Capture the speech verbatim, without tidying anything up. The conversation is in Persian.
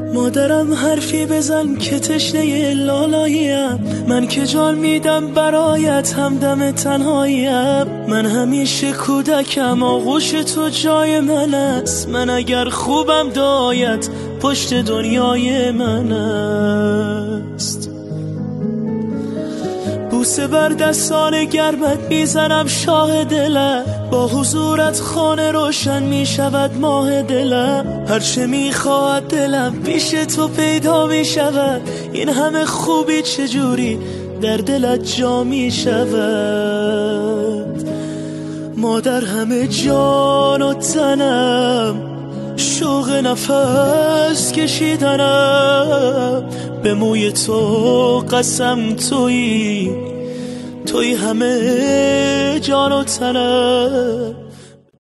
مادرم حرفی بزن که تشنه لالاییم، من که جان میدم برایت همدم تنهاییم. من همیشه کودکم آغوش تو جای من است، من اگر خوبم دایت پشت دنیای من است. بوسه بر دستان گرمت میزنم شاه دلم، با حضورت خانه روشن میشود ماه دلم. هرچه میخواد دلم پیش تو پیدا میشود، این همه خوبی چجوری در دلت جا میشود. مادر همه جان و تنم، شوق نفس کشیدنم، به موی تو قسم تویی، توی همه جان و تنم.